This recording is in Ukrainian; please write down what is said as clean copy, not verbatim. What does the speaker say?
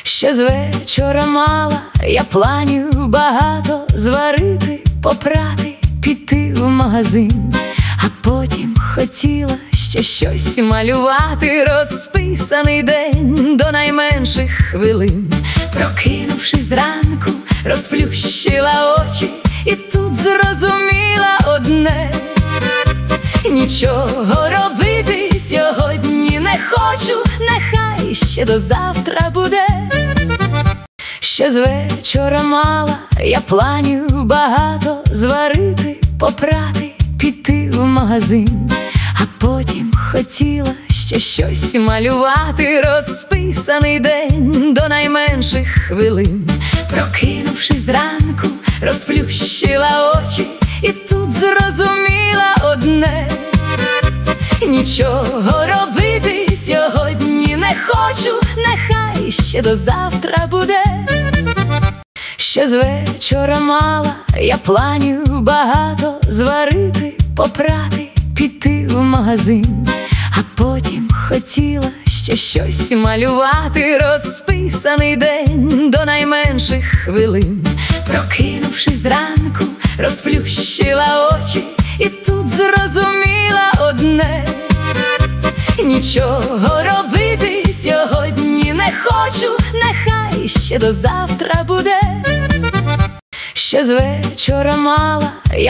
Ще з вечора мала я планів багато: зварити, попрати, піти в магазин. А потім хотіла ще щось малювати, розписаний день до найменших хвилин. Прокинувшись зранку, розплющила очі і тут зрозуміла одне: нічого робити сьогодні не хочу, нехай ще до завтра буде. Ще з вечора мала я планів багато: зварити, попрати, піти в магазин. А потім хотіла ще щось малювати, розписаний день до найменших хвилин. Прокинувшись зранку, розплющила очі і тут зрозуміла одне: нічого робити сьогодні не хочу, нехай ще до завтра буде. Ще з вечора мала я планів багато: зварити, попрати, піти в магазин. А потім хотіла ще щось малювати, розписаний день до найменших хвилин. Прокинувшись зранку, розплющила очі і тут зрозуміла одне: нічого робити сьогодні не хочу, нехай ще до завтра буде. Ще з вечора мала я